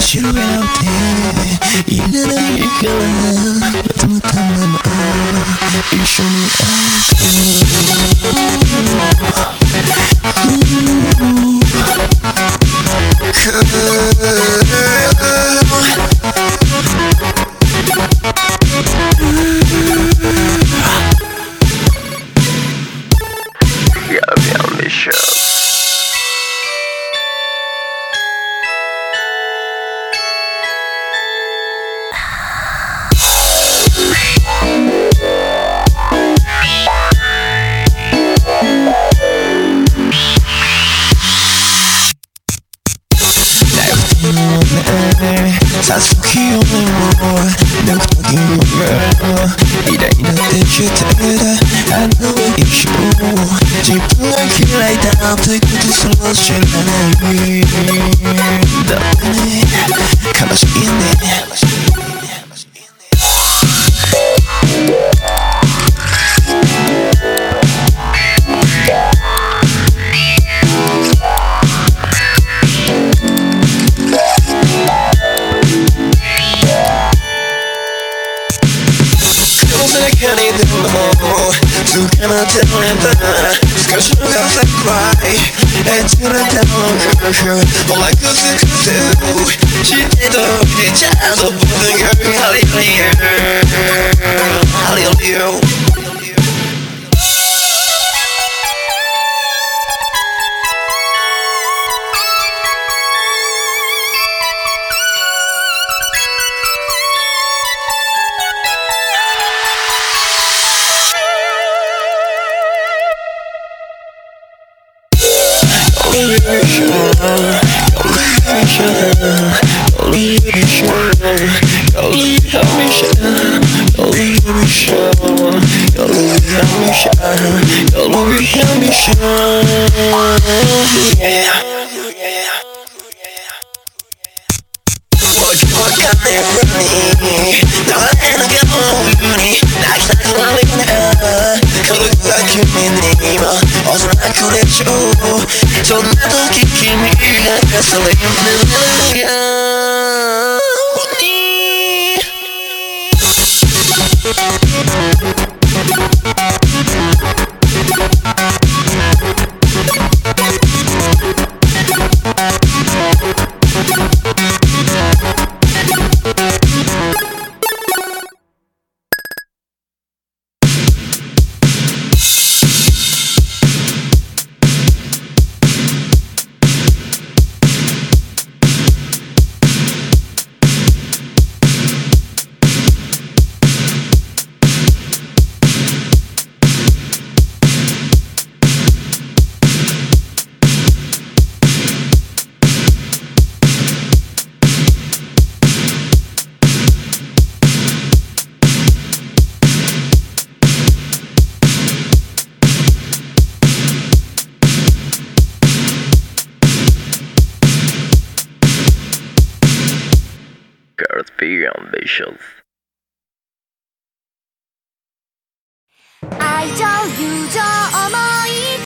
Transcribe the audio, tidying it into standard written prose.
知るなんていらないからまとまったまま一緒にさすがに俺も抜く時も偉大になってきてたあの一生自分が嫌いだってことすら知らないだってね悲しいねつかまってもらった少しの顔さ cry It's gonna tell her All I could do 知ってときでちゃんと僕がハリリューハリリューそんな時君がそれを眠るGirls be ambitious 愛情友情思